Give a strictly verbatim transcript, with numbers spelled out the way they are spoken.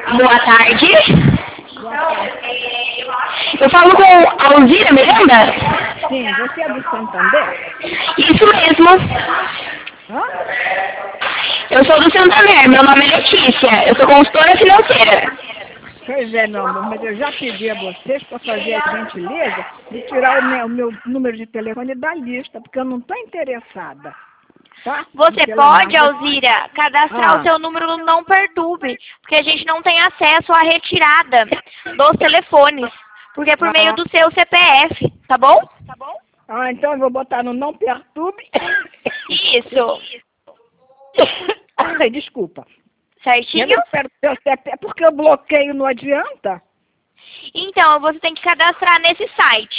Boa tarde. Boa tarde. Eu falo com a Alzira Miranda? Sim, você é do Santander? Isso mesmo. Hã? Eu sou do Santander, meu nome é Letícia. Eu sou consultora financeira. Pois é, meu amor, mas eu já pedi a vocês para fazer a gentileza de tirar o meu, o meu número de telefone da lista, porque eu não estou interessada. Tá? Você Pela pode, marca- Alzira, cadastrar Ah. o seu número no Não Perturbe, porque a gente não tem acesso à retirada dos telefones, porque é por Ah. meio do seu C P F, tá bom? Ah, então eu vou botar no Não Perturbe. Isso, Ai, desculpa. Eu certinho? não quero ter o C P F porque o bloqueio não adianta. Então, você tem que cadastrar nesse site.